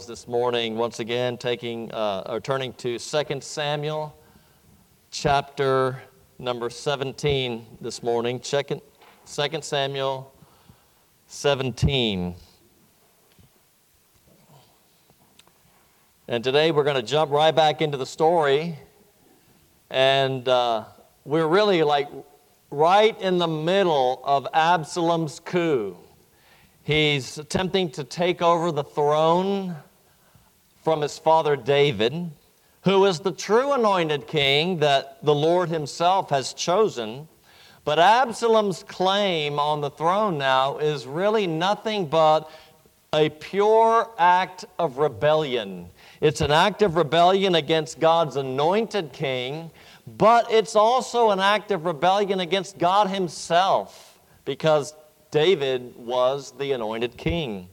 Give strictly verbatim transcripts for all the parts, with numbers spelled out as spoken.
This morning, once again, taking uh, or turning to Second Samuel, chapter number seventeen this morning. Second Samuel seventeen. And today we're going to jump right back into the story, and uh, we're really like right in the middle of Absalom's coup. He's attempting to take over the throne from his father David, who is the true anointed king that the Lord himself has chosen. But Absalom's claim on the throne now is really nothing but a pure act of rebellion. It's an act of rebellion against God's anointed king, but it's also an act of rebellion against God himself, because David was the anointed king.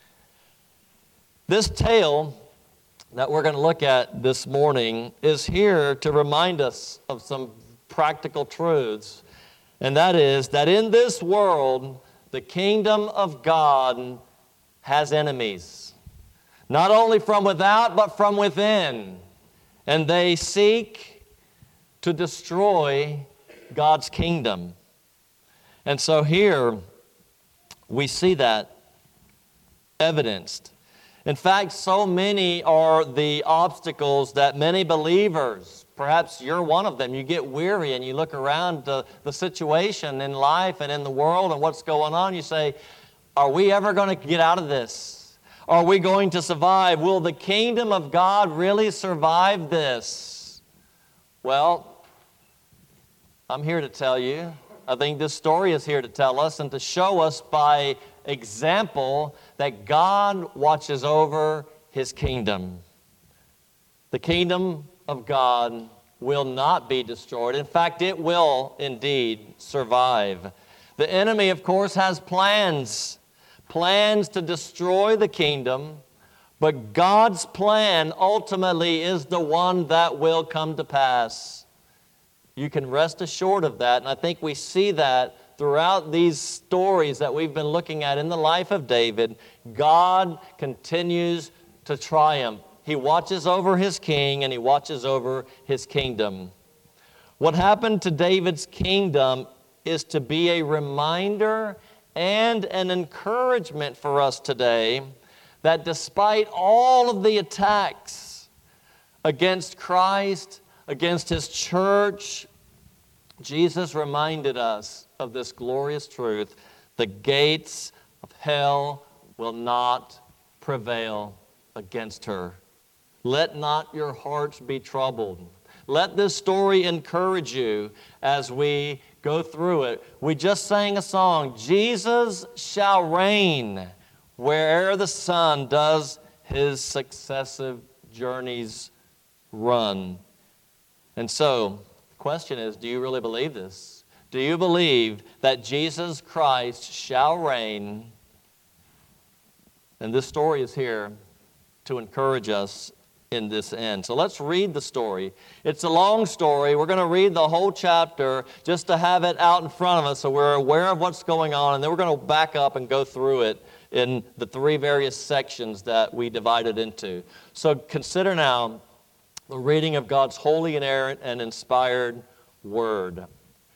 This tale that we're going to look at this morning is here to remind us of some practical truths, and that is that in this world, the kingdom of God has enemies, not only from without, but from within, and they seek to destroy God's kingdom. And so here we see that evidenced. In fact, so many are the obstacles that many believers, perhaps you're one of them, you get weary and you look around the, the situation in life and in the world and what's going on. You say, are we ever going to get out of this? Are we going to survive? Will the kingdom of God really survive this? Well, I'm here to tell you. I think this story is here to tell us and to show us by example that God watches over His kingdom. The kingdom of God will not be destroyed. In fact, it will indeed survive. The enemy, of course, has plans, plans to destroy the kingdom, but God's plan ultimately is the one that will come to pass. You can rest assured of that, and I think we see that throughout these stories that we've been looking at in the life of David. God continues to triumph. He watches over His king, and He watches over His kingdom. What happened to David's kingdom is to be a reminder and an encouragement for us today that despite all of the attacks against Christ, against His church, Jesus reminded us of this glorious truth: the gates of hell will not prevail against her. Let not your hearts be troubled. Let this story encourage you as we go through it. We just sang a song, Jesus shall reign where'er the sun does his successive journeys run. And so, the question is, do you really believe this? Do you believe that Jesus Christ shall reign? And this story is here to encourage us in this end. So let's read the story. It's a long story. We're going to read the whole chapter just to have it out in front of us so we're aware of what's going on, and then we're going to back up and go through it in the three various sections that we divided into. So consider now the reading of God's holy, inerrant, and inspired word.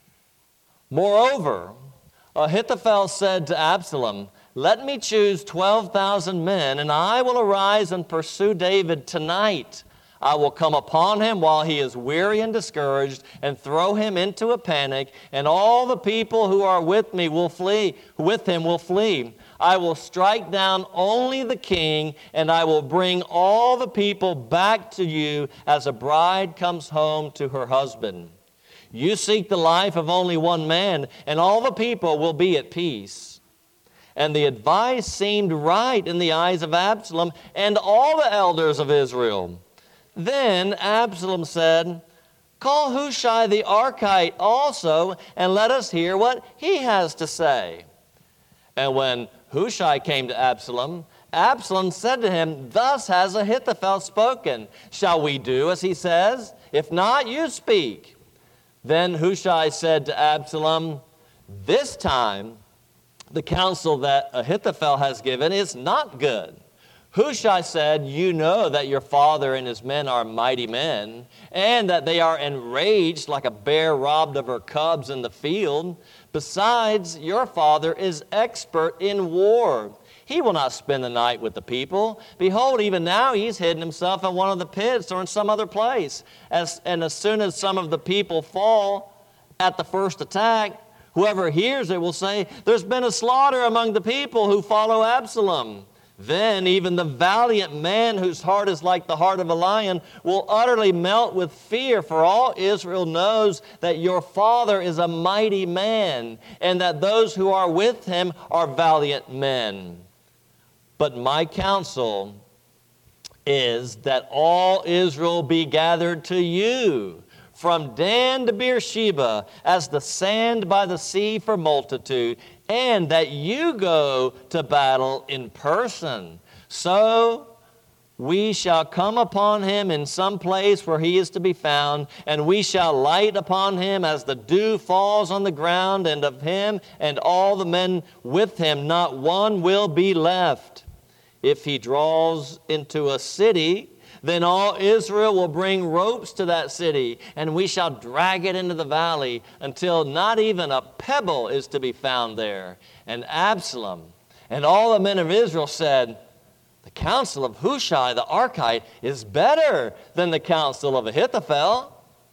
Moreover, Ahithophel said to Absalom, let me choose twelve thousand men, and I will arise and pursue David tonight. I will come upon him while he is weary and discouraged, and throw him into a panic, and all the people who are with me will flee, with him will flee. I will strike down only the king, and I will bring all the people back to you as a bride comes home to her husband. You seek the life of only one man, and all the people will be at peace. And the advice seemed right in the eyes of Absalom and all the elders of Israel. Then Absalom said, call Hushai the Archite also, and let us hear what he has to say. And when Hushai came to Absalom, Absalom said to him, thus has Ahithophel spoken. Shall we do as he says? If not, you speak. Then Hushai said to Absalom, this time the counsel that Ahithophel has given is not good. Hushai said, you know that your father and his men are mighty men, and that they are enraged like a bear robbed of her cubs in the field. Besides, your father is expert in war. He will not spend the night with the people. Behold, even now he's hidden himself in one of the pits or in some other place. As, and as soon as some of the people fall at the first attack, whoever hears it will say, there's been a slaughter among the people who follow Absalom. Then even the valiant man whose heart is like the heart of a lion will utterly melt with fear, for all Israel knows that your father is a mighty man, and that those who are with him are valiant men. But my counsel is that all Israel be gathered to you, from Dan to Beersheba, as the sand by the sea for multitude, and that you go to battle in person. So we shall come upon him in some place where he is to be found, and we shall light upon him as the dew falls on the ground, and of him and all the men with him not one will be left. If he draws into a city, then all Israel will bring ropes to that city, and we shall drag it into the valley until not even a pebble is to be found there. And Absalom and all the men of Israel said, the counsel of Hushai the Archite is better than the counsel of Ahithophel.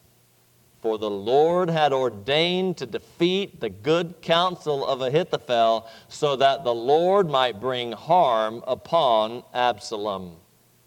For the Lord had ordained to defeat the good counsel of Ahithophel, so that the Lord might bring harm upon Absalom.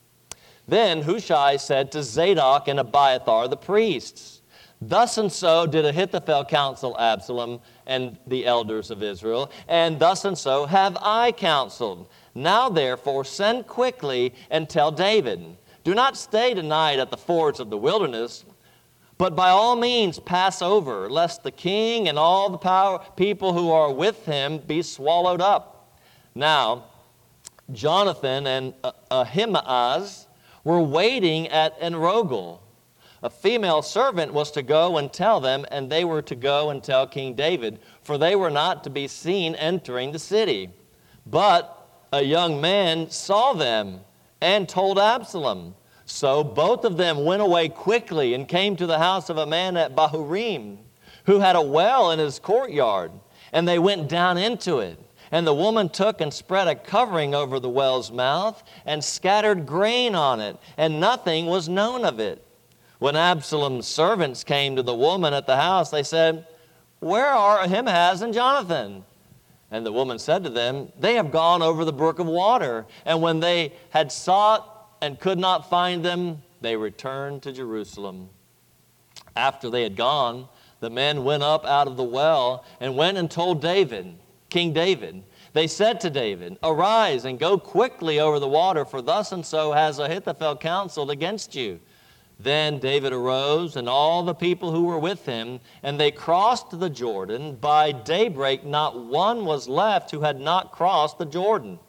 Then Hushai said to Zadok and Abiathar the priests, thus and so did Ahithophel counsel Absalom and the elders of Israel, and thus and so have I counseled. Now therefore send quickly and tell David, do not stay tonight at the fords of the wilderness, but by all means pass over, lest the king and all the power, people who are with him be swallowed up. Now Jonathan and Ahimaaz were waiting at Enrogel. A female servant was to go and tell them, and they were to go and tell King David, for they were not to be seen entering the city. But a young man saw them and told Absalom. So both of them went away quickly and came to the house of a man at Bahurim, who had a well in his courtyard, and they went down into it. And the woman took and spread a covering over the well's mouth and scattered grain on it, and nothing was known of it. When Absalom's servants came to the woman at the house, they said, where are Ahimaaz and Jonathan? And the woman said to them, they have gone over the brook of water. And when they had sought and could not find them, they returned to Jerusalem. After they had gone, the men went up out of the well and went and told David, King David. They said to David, arise and go quickly over the water, for thus and so has Ahithophel counseled against you. Then David arose and all the people who were with him, and they crossed the Jordan. By daybreak not one was left who had not crossed the Jordan.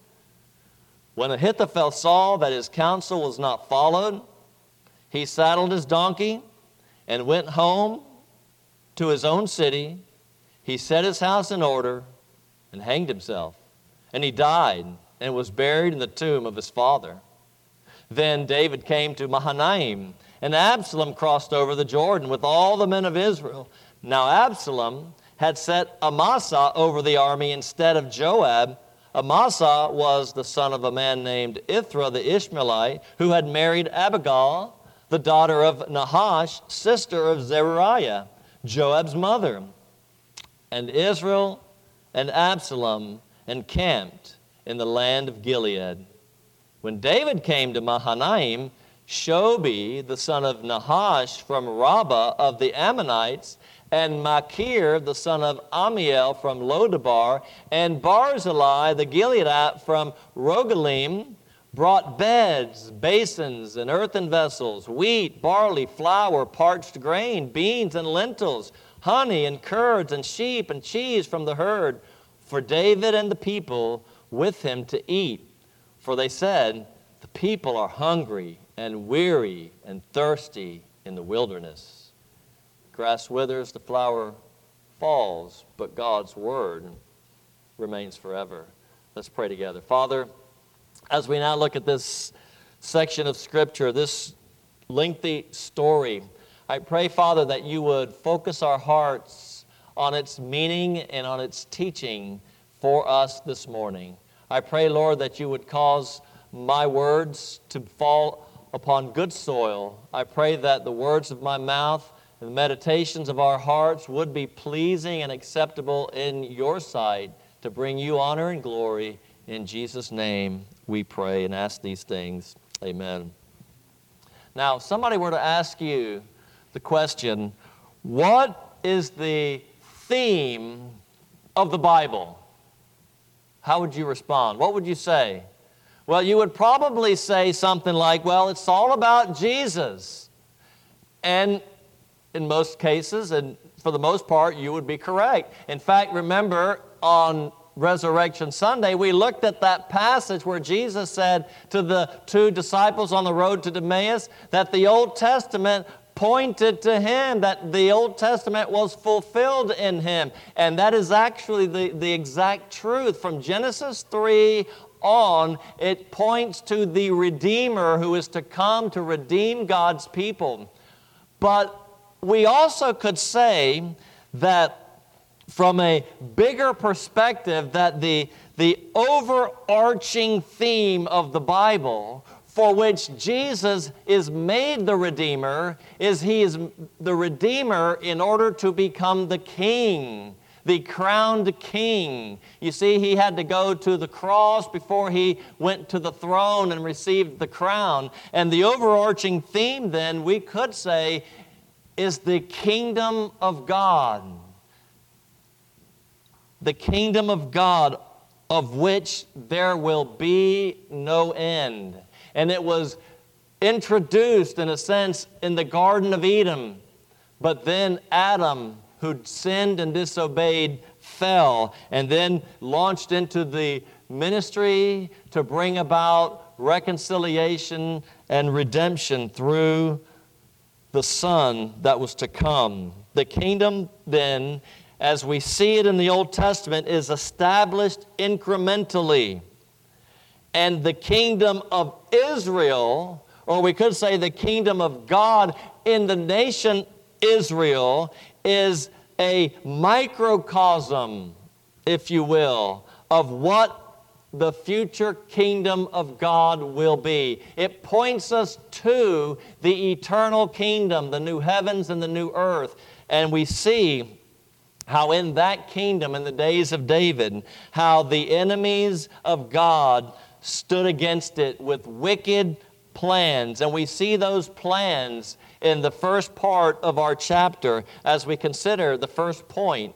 When Ahithophel saw that his counsel was not followed, he saddled his donkey and went home to his own city. He set his house in order and hanged himself. And he died and was buried in the tomb of his father. Then David came to Mahanaim, and Absalom crossed over the Jordan with all the men of Israel. Now Absalom had set Amasa over the army instead of Joab. Amasa was the son of a man named Ithra the Ishmaelite, who had married Abigail, the daughter of Nahash, sister of Zeruiah, Joab's mother. And Israel and Absalom encamped in the land of Gilead. When David came to Mahanaim, Shobi, the son of Nahash from Rabbah of the Ammonites, and Machir, the son of Amiel from Lodabar, and Barzillai the Gileadite from Rogelim, brought beds, basins, and earthen vessels, wheat, barley, flour, parched grain, beans, and lentils, honey, and curds, and sheep, and cheese from the herd, for David and the people with him to eat. For they said, the people are hungry and weary and thirsty in the wilderness. Grass withers, the flower falls, but God's word remains forever. Let's pray together. Father, as we now look at this section of Scripture, this lengthy story, I pray, Father, that you would focus our hearts on its meaning and on its teaching for us this morning. I pray, Lord, that you would cause my words to fall upon good soil. I pray that the words of my mouth and the meditations of our hearts would be pleasing and acceptable in your sight to bring you honor and glory. In Jesus' name we pray and ask these things. Amen. Now, if somebody were to ask you the question, what is the theme of the Bible? How would you respond? What would you say? Well, you would probably say something like, well, it's all about Jesus. And in most cases, and for the most part, you would be correct. In fact, remember on Resurrection Sunday, we looked at that passage where Jesus said to the two disciples on the road to Emmaus that the Old Testament pointed to him, that the Old Testament was fulfilled in him. And that is actually the, the exact truth. From Genesis three on, it points to the Redeemer who is to come to redeem God's people. But we also could say that from a bigger perspective, that the, the overarching theme of the Bible, for which Jesus is made the Redeemer, is He is the Redeemer in order to become the King, the crowned King. You see, He had to go to the cross before He went to the throne and received the crown. And the overarching theme then, we could say, is the kingdom of God. The kingdom of God, of which there will be no end. And it was introduced, in a sense, in the Garden of Eden. But then Adam, who sinned and disobeyed, fell, and then launched into the ministry to bring about reconciliation and redemption through the Son that was to come. The kingdom then, as we see it in the Old Testament, is established incrementally. And the kingdom of Israel, or we could say the kingdom of God in the nation Israel, is a microcosm, if you will, of what the future kingdom of God will be. It points us to the eternal kingdom, the new heavens and the new earth. And we see how in that kingdom, in the days of David, how the enemies of God stood against it with wicked plans. And we see those plans in the first part of our chapter as we consider the first point,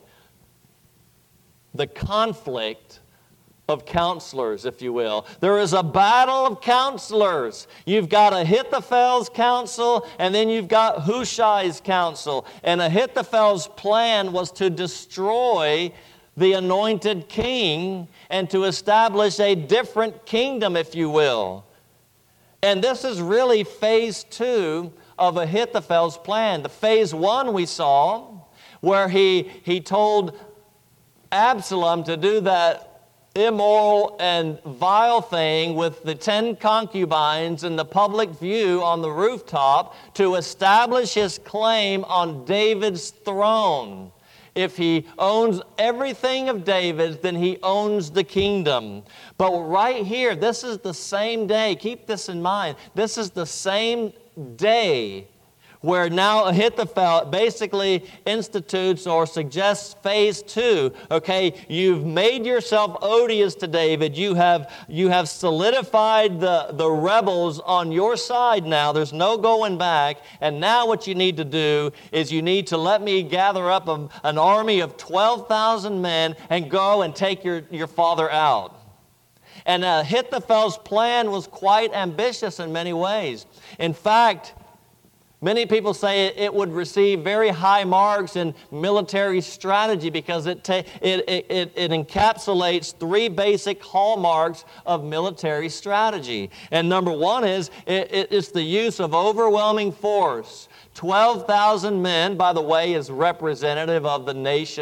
the conflict of counselors, if you will. There is a battle of counselors. You've got Ahithophel's counsel, and then you've got Hushai's counsel. And Ahithophel's plan was to destroy the anointed king and to establish a different kingdom, if you will. And this is really phase two of Ahithophel's plan. The phase one we saw, where he, he told Absalom to do that immoral and vile thing with the ten concubines in the public view on the rooftop to establish his claim on David's throne. If he owns everything of David's, then he owns the kingdom. But right here, this is the same day. Keep this in mind. This is the same day where now Ahithophel basically institutes or suggests phase two. Okay, you've made yourself odious to David. You have, you have solidified the, the rebels on your side now. There's no going back. And now what you need to do is you need to let me gather up a, an army of twelve thousand men and go and take your, your father out. And Ahithophel's plan was quite ambitious in many ways. In fact, many people say it would receive very high marks in military strategy because it, ta- it, it, it encapsulates three basic hallmarks of military strategy. And number one is it, it's the use of overwhelming force. twelve thousand men, by the way, is representative of the nation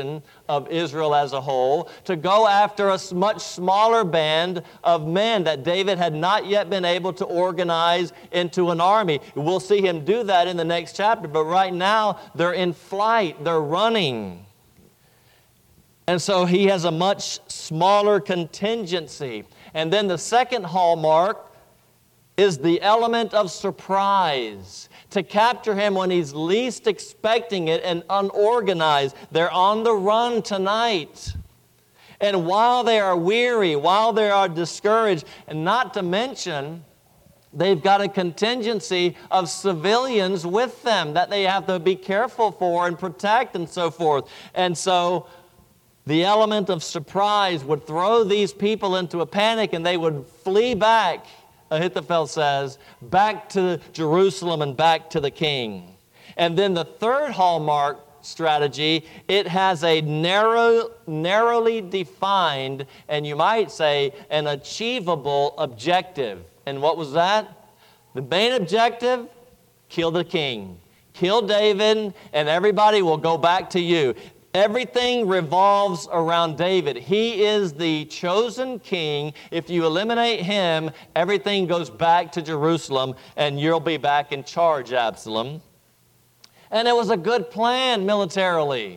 of Israel as a whole, to go after a much smaller band of men that David had not yet been able to organize into an army. We'll see him do that in the next chapter, but right now they're in flight, they're running. And so he has a much smaller contingency. And then the second hallmark is the element of surprise, to capture him when he's least expecting it and unorganized. They're on the run tonight. And while they are weary, while they are discouraged, and not to mention, they've got a contingency of civilians with them that they have to be careful for and protect and so forth. And so the element of surprise would throw these people into a panic and they would flee back, Ahithophel says, back to Jerusalem and back to the king. And then the third hallmark strategy, it has a narrow, narrowly defined, and you might say an achievable objective. And what was that? The main objective, kill the king. Kill David, and everybody will go back to you. Everything revolves around David. He is the chosen king. If you eliminate him, everything goes back to Jerusalem, and you'll be back in charge, Absalom. And it was a good plan militarily.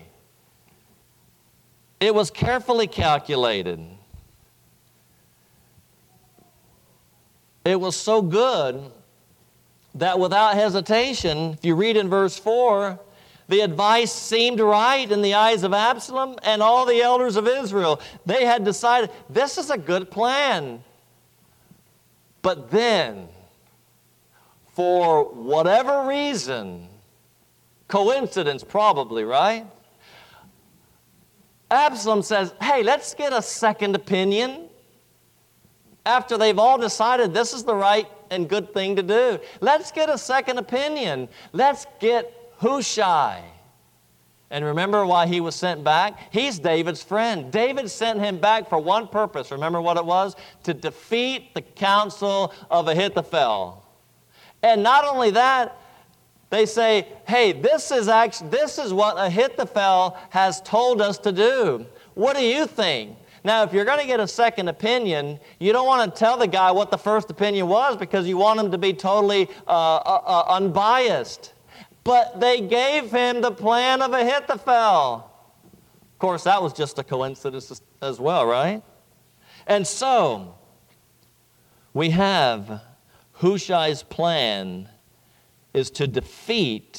It was carefully calculated. It was so good that without hesitation, if you read in verse four, the advice seemed right in the eyes of Absalom and all the elders of Israel. They had decided this is a good plan. But then, for whatever reason, coincidence probably, right? Absalom says, hey, let's get a second opinion. After they've all decided this is the right and good thing to do, let's get a second opinion. Let's get Hushai. And remember why he was sent back? He's David's friend. David sent him back for one purpose. Remember what it was? To defeat the counsel of Ahithophel. And not only that, they say, hey, this is actually, this is what Ahithophel has told us to do. What do you think? Now, if you're going to get a second opinion, you don't want to tell the guy what the first opinion was because you want him to be totally uh, uh, uh, unbiased. But they gave him the plan of Ahithophel. Of course, that was just a coincidence as well, right? And so, we have Hushai's plan is to defeat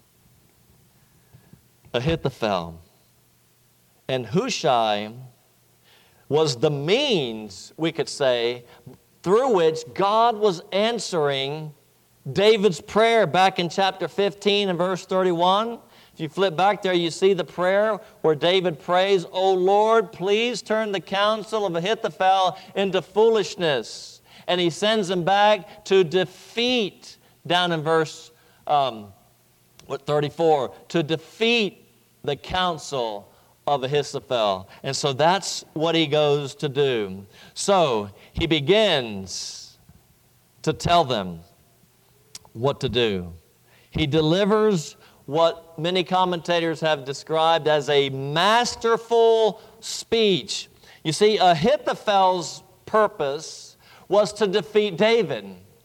Ahithophel. And Hushai was the means, we could say, through which God was answering David's prayer back in chapter fifteen and verse thirty-one. If you flip back there, you see the prayer where David prays, O Lord, please turn the counsel of Ahithophel into foolishness. And he sends him back to defeat, down in verse um, what thirty-four, to defeat the counsel of Ahithophel. And so that's what he goes to do. So he begins to tell them what to do. He delivers what many commentators have described as a masterful speech. You see, Ahithophel's purpose was to defeat David.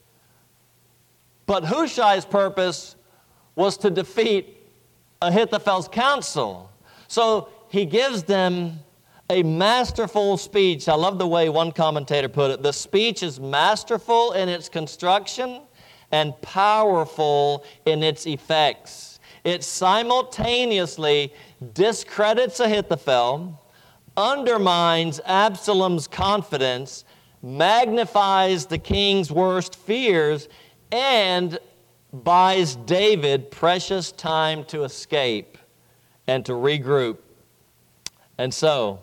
But Hushai's purpose was to defeat Ahithophel's counsel. So he gives them a masterful speech. I love the way one commentator put it. The speech is masterful in its construction and powerful in its effects. It simultaneously discredits Ahithophel, undermines Absalom's confidence, magnifies the king's worst fears, and buys David precious time to escape and to regroup. And so,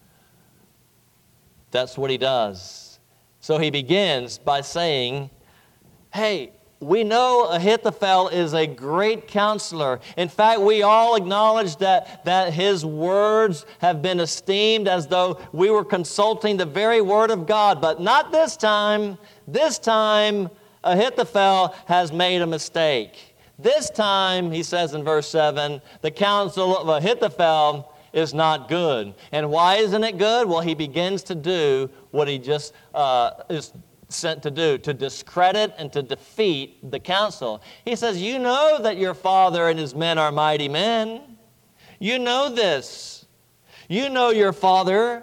that's what he does. So he begins by saying, hey, we know Ahithophel is a great counselor. In fact, we all acknowledge that, that his words have been esteemed as though we were consulting the very word of God. But not this time. This time, Ahithophel has made a mistake. This time, he says in verse seven, the counsel of Ahithophel is not good. And why isn't it good? Well, he begins to do what he just uh, is sent to do, to discredit and to defeat the council. He says, you know that your father and his men are mighty men. You know this. You know your father,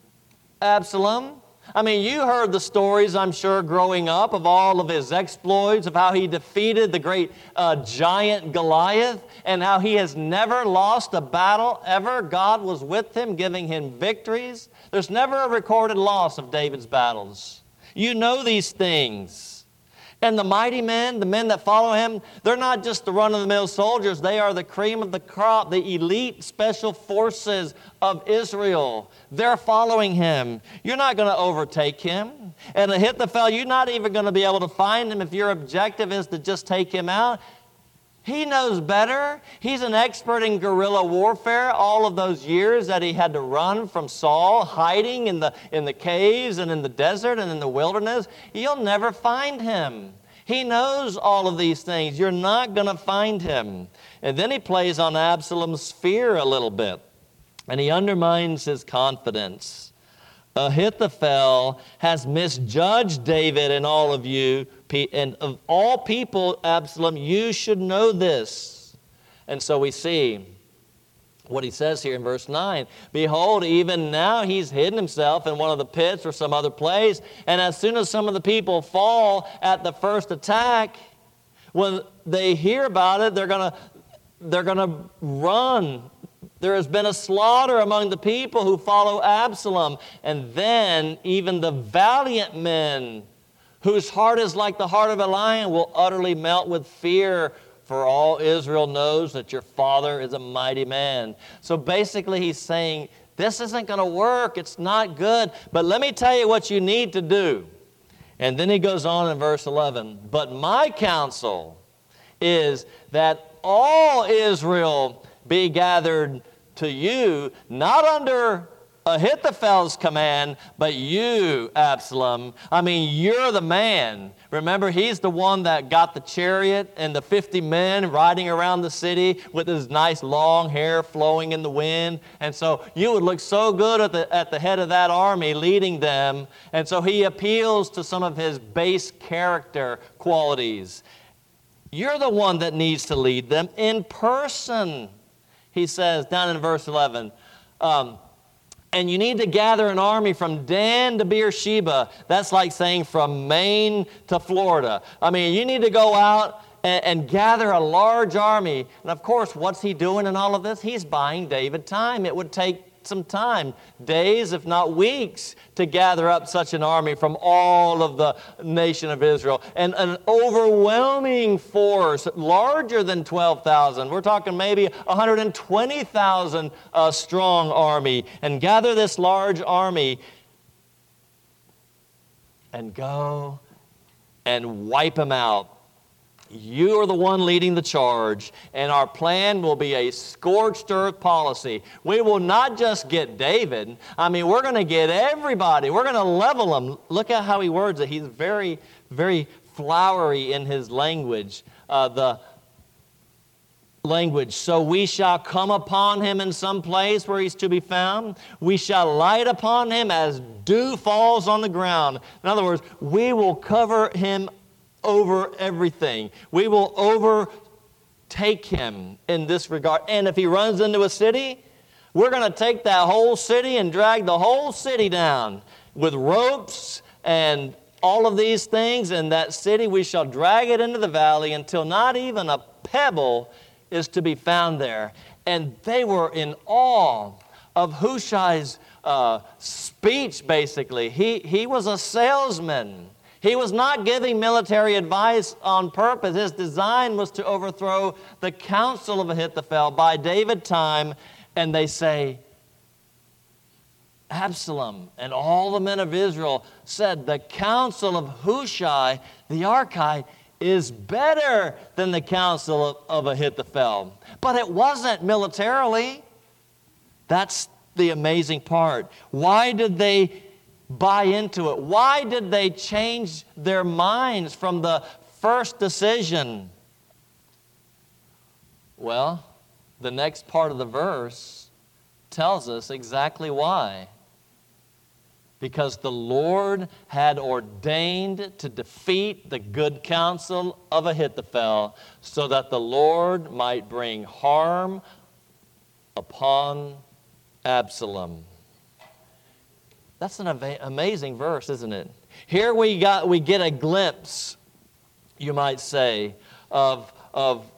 Absalom. I mean, you heard the stories, I'm sure, growing up of all of his exploits, of how he defeated the great uh, giant Goliath, and how he has never lost a battle ever. God was with him, giving him victories. There's never a recorded loss of David's battles. You know these things. And the mighty men, the men that follow him, they're not just the run-of-the-mill soldiers. They are the cream of the crop, the elite special forces of Israel. They're following him. You're not going to overtake him. And Ahithophel, you're not even going to be able to find him if your objective is to just take him out. He knows better. He's an expert in guerrilla warfare. All of those years that he had to run from Saul, hiding in the, in the caves and in the desert and in the wilderness, you'll never find him. He knows all of these things. You're not going to find him. And then he plays on Absalom's fear a little bit, and he undermines his confidence. Ahithophel has misjudged David and all of you, and of all people, Absalom, you should know this. And so we see what he says here in verse nine. Behold, even now he's hidden himself in one of the pits or some other place, and as soon as some of the people fall at the first attack, when they hear about it, they're gonna, they're gonna run. There has been a slaughter among the people who follow Absalom. And then even the valiant men, whose heart is like the heart of a lion, will utterly melt with fear, for all Israel knows that your father is a mighty man. So basically he's saying, this isn't going to work. It's not good. But let me tell you what you need to do. And then he goes on in verse eleven. But my counsel is that all Israel be gathered to you, not under Ahithophel's command, but you, Absalom. I mean, you're the man. Remember, he's the one that got the chariot and the fifty men riding around the city with his nice long hair flowing in the wind. And so you would look so good at the, at the head of that army leading them. And so he appeals to some of his base character qualities. You're the one that needs to lead them in person. He says down in verse eleven, um, and you need to gather an army from Dan to Beersheba. That's like saying from Maine to Florida. I mean, you need to go out and, and gather a large army. And of course, what's he doing in all of this? He's buying David time. It would take some time, days, if not weeks, to gather up such an army from all of the nation of Israel. And an overwhelming force, larger than twelve thousand. We're talking maybe one hundred twenty thousand uh, strong army. And gather this large army and go and wipe them out. You are the one leading the charge, and our plan will be a scorched earth policy. We will not just get David. I mean, we're going to get everybody. We're going to level them. Look at how he words it. He's very, very flowery in his language. Uh, the language. So we shall come upon him in some place where he's to be found. We shall light upon him as dew falls on the ground. In other words, we will cover him over everything. We will overtake him in this regard. And if he runs into a city, we're going to take that whole city and drag the whole city down with ropes and all of these things. And that city, we shall drag it into the valley until not even a pebble is to be found there. And they were in awe of Hushai's uh, speech, basically. He, he was a salesman. He was not giving military advice on purpose. His design was to overthrow the counsel of Ahithophel by David time. And they say, Absalom and all the men of Israel said, the counsel of Hushai, the Archite, is better than the counsel of, of Ahithophel. But it wasn't militarily. That's the amazing part. Why did they buy into it? Why did they change their minds from the first decision? Well, the next part of the verse tells us exactly why. Because the Lord had ordained to defeat the good counsel of Ahithophel, so that the Lord might bring harm upon Absalom. That's an ama- amazing verse, isn't it? Here we got we get a glimpse, you might say, of of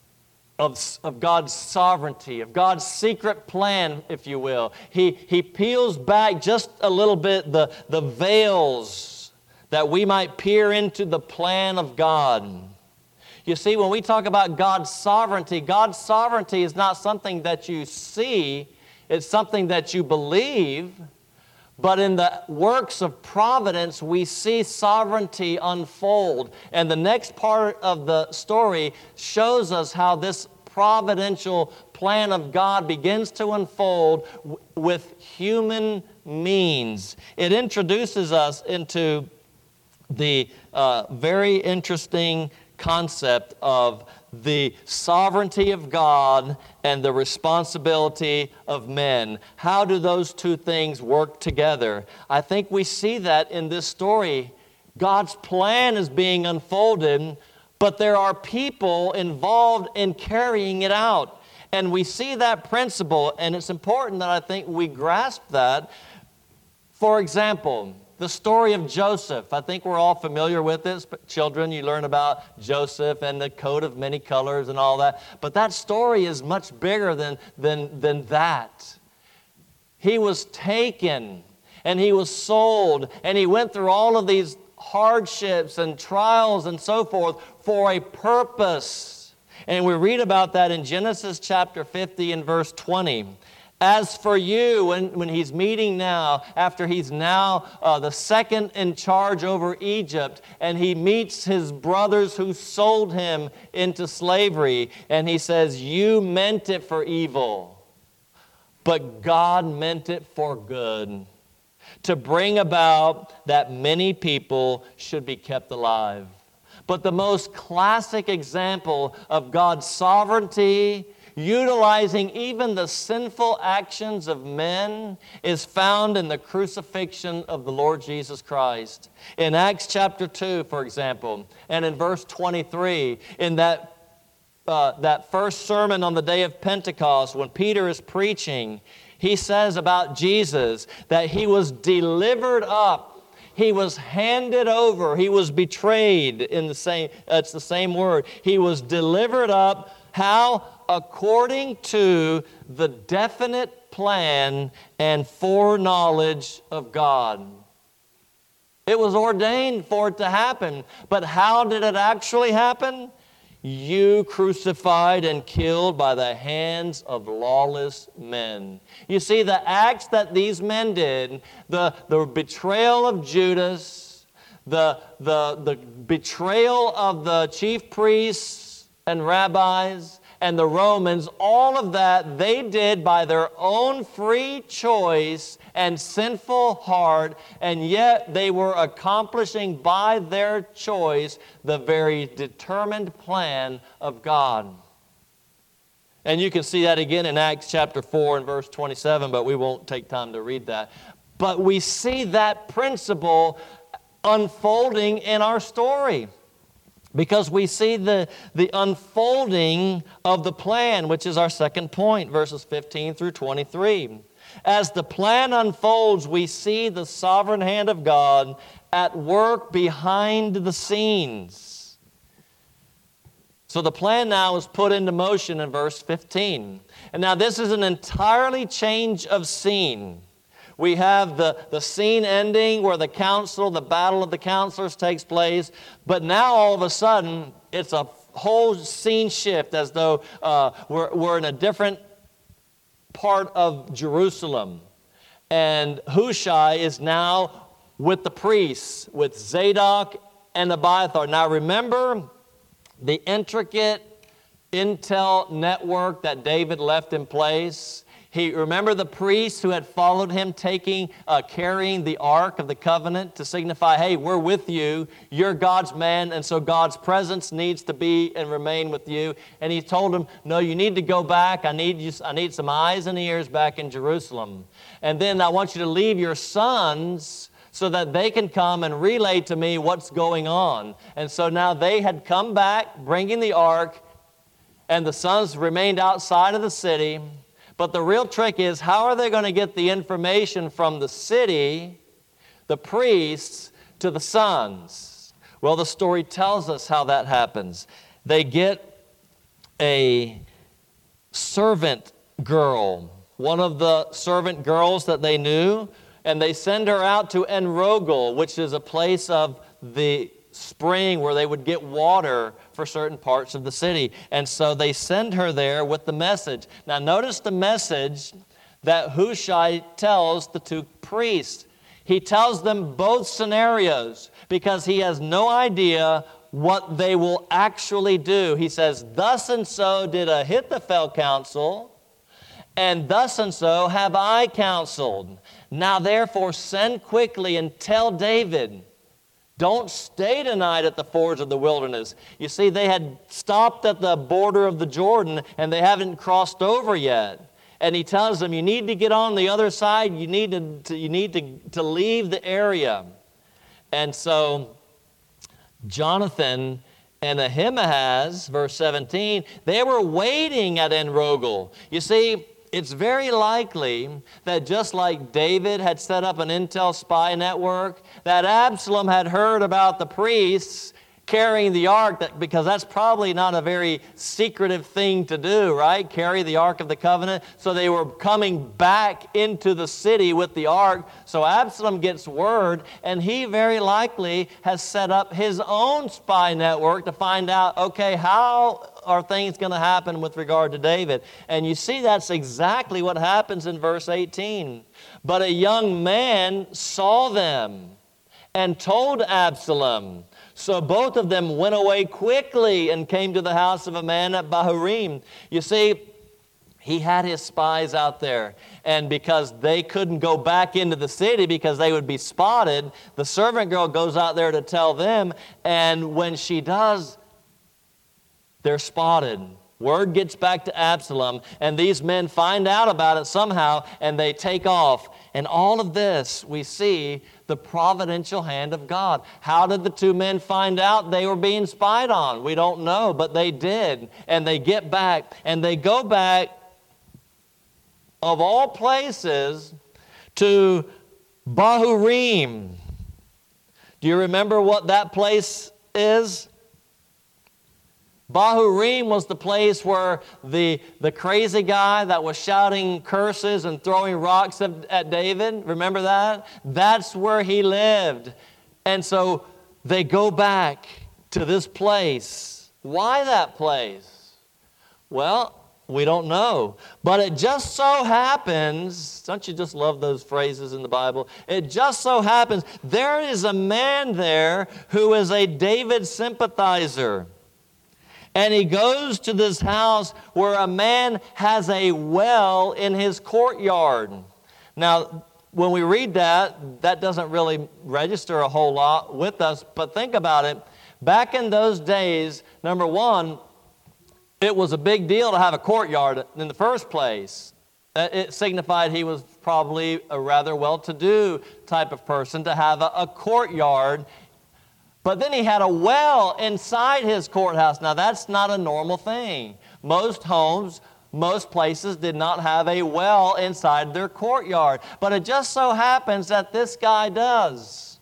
Of, of God's sovereignty, of God's secret plan, if you will. He, he peels back just a little bit the, the veils that we might peer into the plan of God. You see, when we talk about God's sovereignty, God's sovereignty is not something that you see, it's something that you believe. But in the works of providence, we see sovereignty unfold. And the next part of the story shows us how this providential plan of God begins to unfold w- with human means. It introduces us into the uh, very interesting concept of the sovereignty of God and the responsibility of men. How do those two things work together? I think we see that in this story. God's plan is being unfolded, but there are people involved in carrying it out. And we see that principle, and it's important that I think we grasp that. For example, the story of Joseph. I think we're all familiar with this. But children, you learn about Joseph and the coat of many colors and all that. But that story is much bigger than, than, than that. He was taken and he was sold and he went through all of these hardships and trials and so forth for a purpose. And we read about that in Genesis chapter fifty and verse twenty. As for you, when, when he's meeting now, after he's now uh, the second in charge over Egypt, and he meets his brothers who sold him into slavery, and he says, you meant it for evil, but God meant it for good, to bring about that many people should be kept alive. But the most classic example of God's sovereignty, utilizing even the sinful actions of men, is found in the crucifixion of the Lord Jesus Christ. In Acts chapter two, for example, and in verse twenty-three, in that, uh, that first sermon on the day of Pentecost, when Peter is preaching, he says about Jesus that he was delivered up. He was handed over. He was betrayed in the same, it's the same word. He was delivered up. How? According to the definite plan and foreknowledge of God. It was ordained for it to happen. But how did it actually happen? You crucified and killed by the hands of lawless men. You see, the acts that these men did, the, the betrayal of Judas, the, the, the betrayal of the chief priests and rabbis, and the Romans, all of that they did by their own free choice and sinful heart, and yet they were accomplishing by their choice the very determined plan of God. And you can see that again in Acts chapter four and verse twenty-seven, but we won't take time to read that. But we see that principle unfolding in our story. Because we see the, the unfolding of the plan, which is our second point, verses fifteen through twenty-three. As the plan unfolds, we see the sovereign hand of God at work behind the scenes. So the plan now is put into motion in verse fifteen. And now this is an entirely change of scene. We have the, the scene ending where the council, the battle of the counselors takes place. But now all of a sudden, it's a whole scene shift as though uh, we're, we're in a different part of Jerusalem. And Hushai is now with the priests, with Zadok and Abiathar. Now remember the intricate intel network that David left in place? He remember the priests who had followed him, taking, uh, carrying the Ark of the Covenant to signify, hey, we're with you. You're God's man, and so God's presence needs to be and remain with you. And he told him, no, you need to go back. I need you. I need some eyes and ears back in Jerusalem. And then I want you to leave your sons so that they can come and relay to me what's going on. And so now they had come back, bringing the Ark, and the sons remained outside of the city. But the real trick is, how are they going to get the information from the city, the priests, to the sons? Well, the story tells us how that happens. They get a servant girl, one of the servant girls that they knew, and they send her out to En-Rogel, which is a place of the spring where they would get water for certain parts of the city. And so they send her there with the message. Now notice the message that Hushai tells the two priests. He tells them both scenarios because he has no idea what they will actually do. He says, thus and so did Ahithophel counsel, and thus and so have I counseled. Now therefore send quickly and tell David, don't stay tonight at the fords of the wilderness. You see, they had stopped at the border of the Jordan, and they haven't crossed over yet. And he tells them, you need to get on the other side. You need to, to, you need to, to leave the area. And so Jonathan and Ahimaaz, verse seventeen, they were waiting at En-Rogel. You see, it's very likely that just like David had set up an intel spy network, that Absalom had heard about the priests carrying the ark, that, because that's probably not a very secretive thing to do, right? Carry the Ark of the Covenant. So they were coming back into the city with the ark. So Absalom gets word, and he very likely has set up his own spy network to find out, okay, how are things going to happen with regard to David? And you see that's exactly what happens in verse eighteen. But a young man saw them and told Absalom. So both of them went away quickly and came to the house of a man at Bahurim. You see, he had his spies out there. And because they couldn't go back into the city because they would be spotted, the servant girl goes out there to tell them. And when she does, they're spotted. Word gets back to Absalom, and these men find out about it somehow, and they take off. And all of this, we see the providential hand of God. How did the two men find out they were being spied on? We don't know, but they did. And they get back, and they go back, of all places, to Bahurim. Do you remember what that place is? Bahurim was the place where the, the crazy guy that was shouting curses and throwing rocks at, at David, remember that? That's where he lived. And so they go back to this place. Why that place? Well, we don't know. But it just so happens, don't you just love those phrases in the Bible? It just so happens there is a man there who is a David sympathizer. And he goes to this house where a man has a well in his courtyard. Now, when we read that, that doesn't really register a whole lot with us. But think about it. Back in those days, number one, it was a big deal to have a courtyard in the first place. It signified he was probably a rather well-to-do type of person to have a, a courtyard. But then he had a well inside his courthouse. Now, that's not a normal thing. Most homes, most places did not have a well inside their courtyard. But it just so happens that this guy does.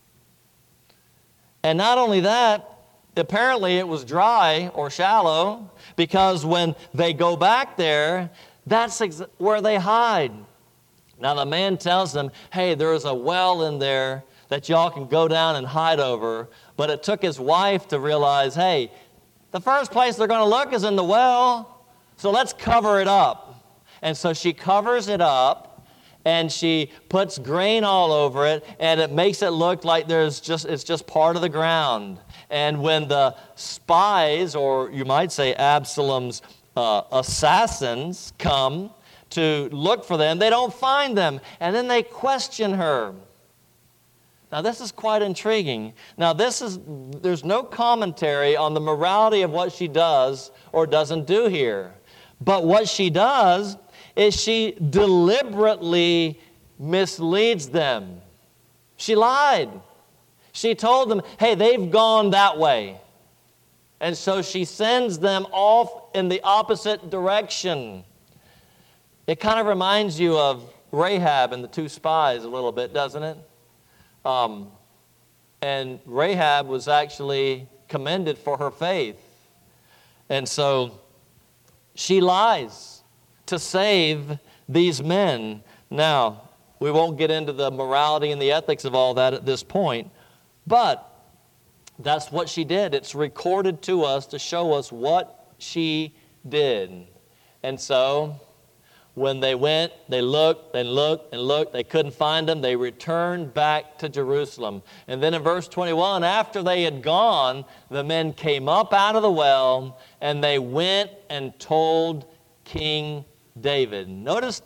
And not only that, apparently it was dry or shallow, because when they go back there, that's ex- where they hide. Now, the man tells them, hey, there's a well in there that y'all can go down and hide over. But it took his wife to realize, hey, the first place they're going to look is in the well, so let's cover it up. And so she covers it up, and she puts grain all over it, and it makes it look like there's just it's just part of the ground. And when the spies, or you might say Absalom's uh, assassins, come to look for them. They don't find them. And then they question her. Now, this is quite intriguing. Now, this is, there's no commentary on the morality of what she does or doesn't do here. But what she does is she deliberately misleads them. She lied. She told them, hey, they've gone that way. And so she sends them off in the opposite direction. It kind of reminds you of Rahab and the two spies a little bit, doesn't it? Um, and Rahab was actually commended for her faith. And so she lies to save these men. Now, we won't get into the morality and the ethics of all that at this point, but that's what she did. It's recorded to us to show us what she did. And so when they went, they looked and looked and looked. They couldn't find them. They returned back to Jerusalem. And then in verse twenty-one, after they had gone, the men came up out of the well, and they went and told King David. Notice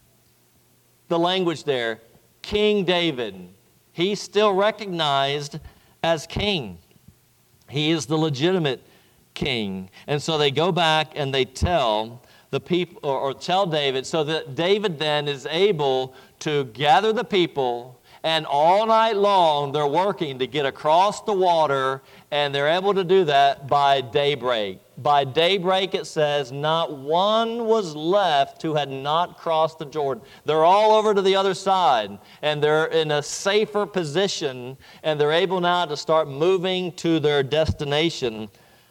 the language there, King David. He's still recognized as king. He is the legitimate king. And so they go back and they tell the people, or, or tell David, so that David then is able to gather the people, and all night long they're working to get across the water, and they're able to do that by daybreak. By daybreak, it says, not one was left who had not crossed the Jordan. They're all over to the other side, and they're in a safer position, and they're able now to start moving to their destination.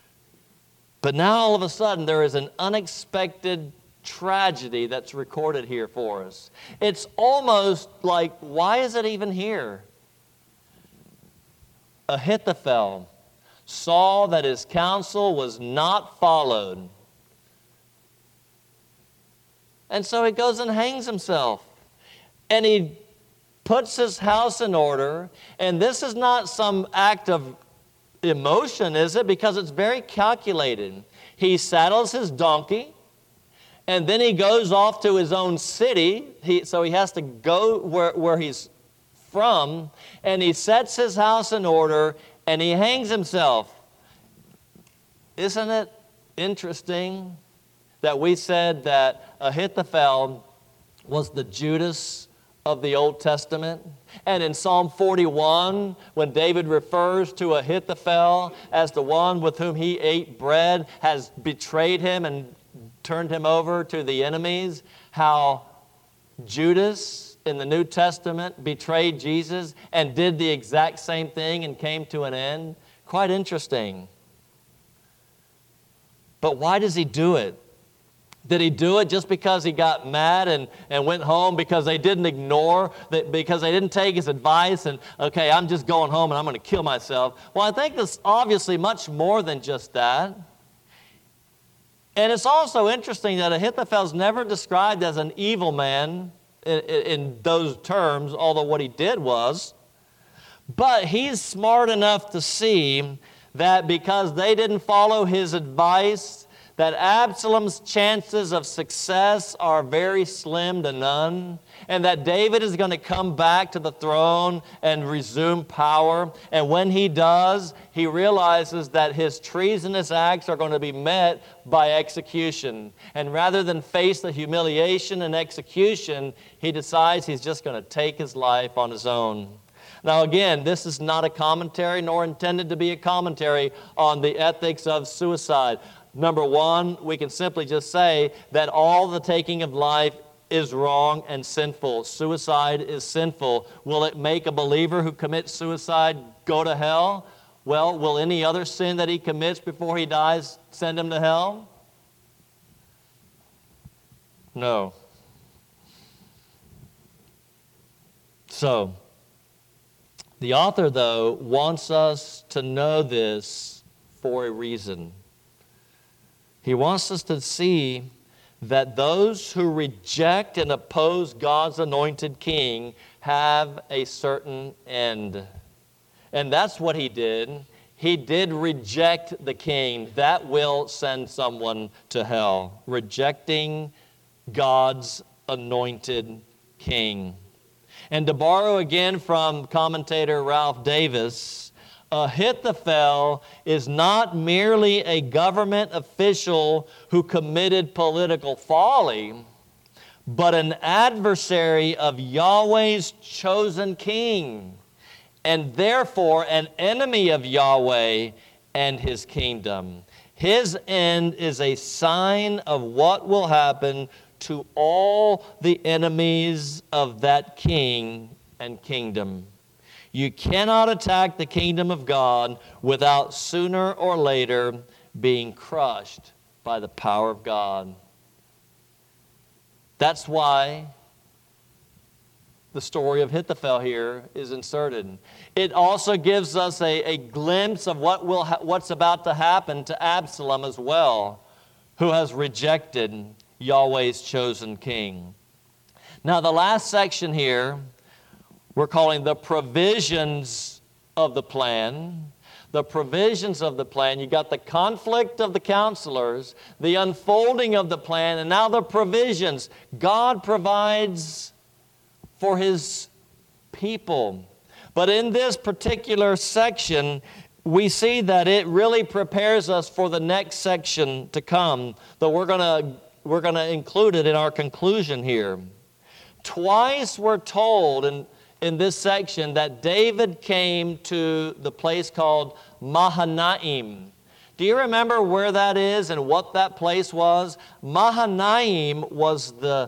But now all of a sudden there is an unexpected tragedy that's recorded here for us. It's almost like, why is it even here? Ahithophel saw that his counsel was not followed. And so he goes and hangs himself. And he puts his house in order. And this is not some act of emotion, is it? Because it's very calculated. He saddles his donkey, and then he goes off to his own city. He, so he has to go where, where he's from, and he sets his house in order, and he hangs himself. Isn't it interesting that we said that Ahithophel was the Judas of the Old Testament? And in Psalm forty-one, when David refers to Ahithophel as the one with whom he ate bread, has betrayed him and turned him over to the enemies, how Judas in the New Testament betrayed Jesus and did the exact same thing and came to an end. Quite interesting. But why does he do it? Did he do it just because he got mad and, and went home because they didn't ignore, that because they didn't take his advice and, okay, I'm just going home and I'm going to kill myself? Well, I think it's obviously much more than just that. And it's also interesting that Ahithophel's never described as an evil man in, in those terms, although what he did was. But he's smart enough to see that because they didn't follow his advice, that Absalom's chances of success are very slim to none, and that David is going to come back to the throne and resume power. And when he does, he realizes that his treasonous acts are going to be met by execution. And rather than face the humiliation and execution, he decides he's just going to take his life on his own. Now again, this is not a commentary nor intended to be a commentary on the ethics of suicide. Number one, we can simply just say that all the taking of life is wrong and sinful. Suicide is sinful. Will it make a believer who commits suicide go to hell? Well, will any other sin that he commits before he dies send him to hell? No. So, the author, though, wants us to know this for a reason. He wants us to see that those who reject and oppose God's anointed king have a certain end. And that's what he did. He did reject the king. That will send someone to hell. Rejecting God's anointed king. And to borrow again from commentator Ralph Davis, Ahithophel is not merely a government official who committed political folly, but an adversary of Yahweh's chosen king, and therefore an enemy of Yahweh and his kingdom. His end is a sign of what will happen to all the enemies of that king and kingdom. You cannot attack the kingdom of God without sooner or later being crushed by the power of God. That's why the story of Ahithophel here is inserted. It also gives us a, a glimpse of what will ha- what's about to happen to Absalom as well, who has rejected Yahweh's chosen king. Now, the last section here, we're calling the provisions of the plan. The provisions of the plan. You got the conflict of the counselors, the unfolding of the plan, and now the provisions. God provides for his people. But in this particular section, we see that it really prepares us for the next section to come, that we're going to we're going to include it in our conclusion here. Twice we're told in in this section that David came to the place called Mahanaim. Do you remember where that is and what that place was? Mahanaim was the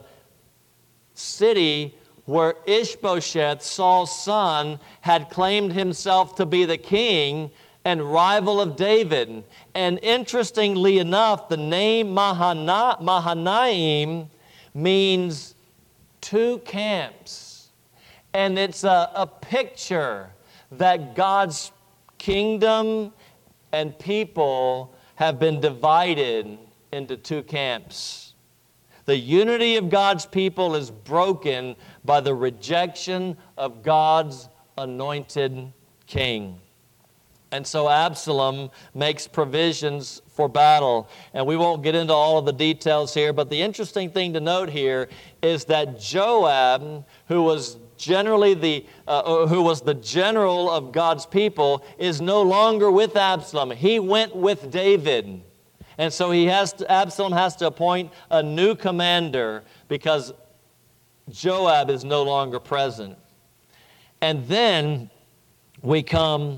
city where Ishbosheth, Saul's son, had claimed himself to be the king and rival of David. And interestingly enough, the name Mahana- Mahanaim means two camps. And it's a, a picture that God's kingdom and people have been divided into two camps. The unity of God's people is broken by the rejection of God's anointed king. And so Absalom makes provisions for battle. And we won't get into all of the details here, but the interesting thing to note here is that Joab, who was generally the uh, who was the general of God's people, is no longer with Absalom. He went with David. And so he has to, Absalom has to appoint a new commander because Joab is no longer present. And then we come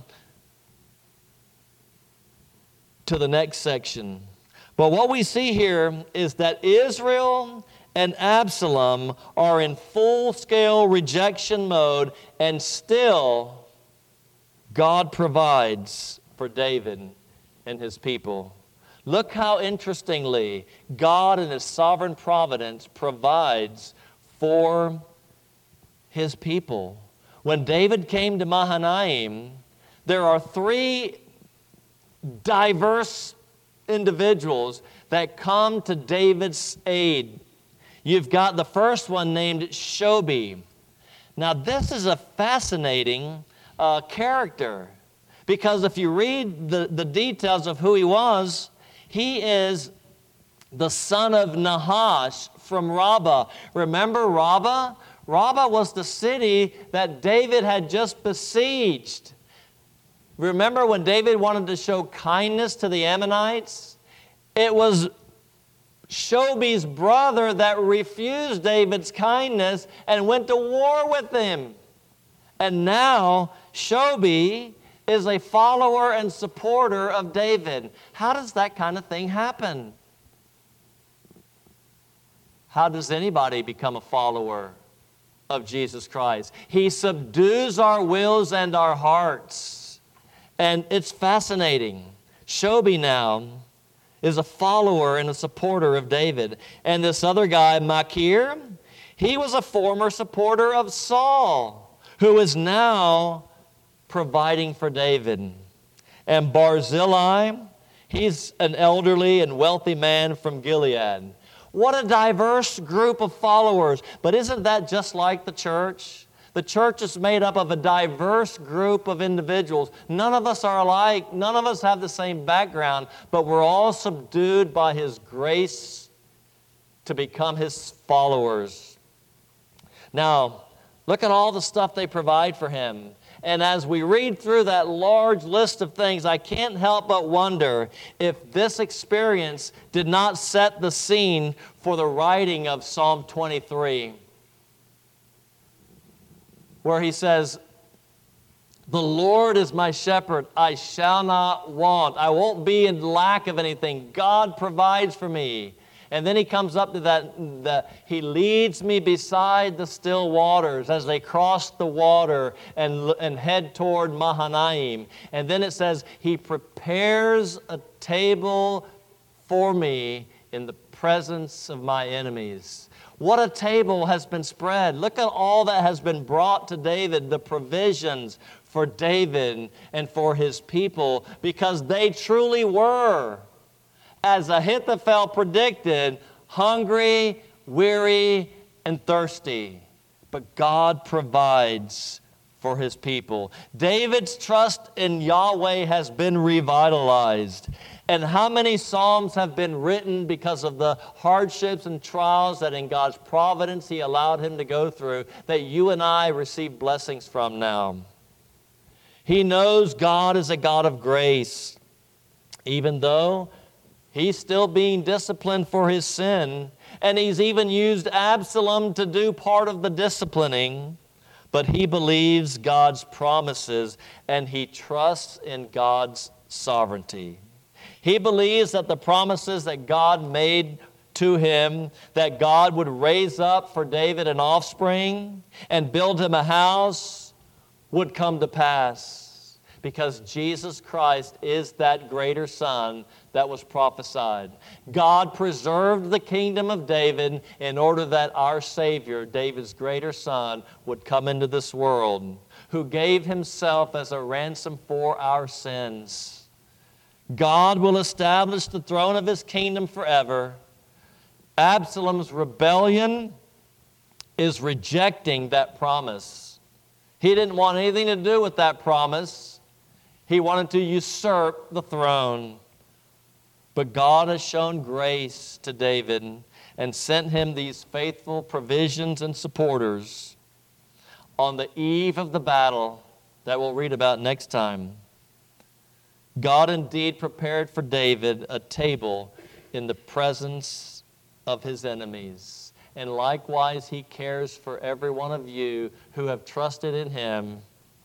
to the next section. But what we see here is that Israel and Absalom are in full-scale rejection mode, and still God provides for David and his people. Look how interestingly God in his sovereign providence provides for his people. When David came to Mahanaim, there are three diverse individuals that come to David's aid. You've got the first one named Shobi. Now, this is a fascinating uh, character, because if you read the, the details of who he was, he is the son of Nahash from Rabbah. Remember Rabbah? Rabbah was the city that David had just besieged. Remember when David wanted to show kindness to the Ammonites? It was Shobi's brother that refused David's kindness and went to war with him. And now Shobi is a follower and supporter of David. How does that kind of thing happen? How does anybody become a follower of Jesus Christ? He subdues our wills and our hearts. And it's fascinating. Shobi now is a follower and a supporter of David. And this other guy, Machir, he was a former supporter of Saul, who is now providing for David. And Barzillai, he's an elderly and wealthy man from Gilead. What a diverse group of followers. But isn't that just like the church? The church is made up of a diverse group of individuals. None of us are alike. None of us have the same background, but we're all subdued by His grace to become his followers. Now, look at all the stuff they provide for him. And as we read through that large list of things, I can't help but wonder if this experience did not set the scene for the writing of Psalm twenty-three, where he says, "The Lord is my shepherd, I shall not want." I won't be in lack of anything. God provides for me. And then he comes up to that, that he leads me beside the still waters as they cross the water and, and head toward Mahanaim. And then it says, he prepares a table for me in the presence of my enemies. What a table has been spread. Look at all that has been brought to David, the provisions for David and for his people, because they truly were, as Ahithophel predicted, hungry, weary, and thirsty. But God provides for his people. David's trust in Yahweh has been revitalized. And how many psalms have been written because of the hardships and trials that in God's providence he allowed him to go through, that you and I receive blessings from now. He knows God is a God of grace, even though he's still being disciplined for his sin, and he's even used Absalom to do part of the disciplining, but he believes God's promises and he trusts in God's sovereignty. He believes that the promises that God made to him, that God would raise up for David an offspring and build him a house, would come to pass. Because Jesus Christ is that greater son that was prophesied. God preserved the kingdom of David in order that our Savior, David's greater son, would come into this world, who gave himself as a ransom for our sins. God will establish the throne of his kingdom forever. Absalom's rebellion is rejecting that promise. He didn't want anything to do with that promise. He wanted to usurp the throne. But God has shown grace to David and sent him these faithful provisions and supporters on the eve of the battle that we'll read about next time. God indeed prepared for David a table in the presence of his enemies. And likewise, he cares for every one of you who have trusted in him.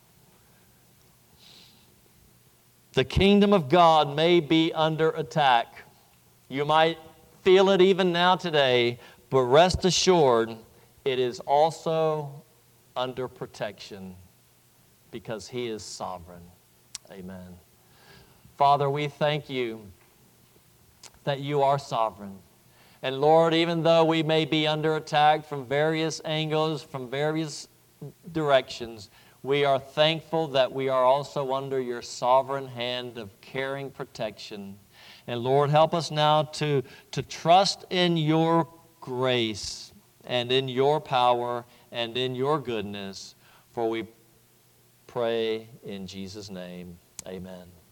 The kingdom of God may be under attack. You might feel it even now today, but rest assured, it is also under protection because he is sovereign. Amen. Father, we thank you that you are sovereign. And Lord, even though we may be under attack from various angles, from various directions, we are thankful that we are also under your sovereign hand of caring protection. And Lord, help us now to, to trust in your grace and in your power and in your goodness. For we pray in Jesus' name. Amen.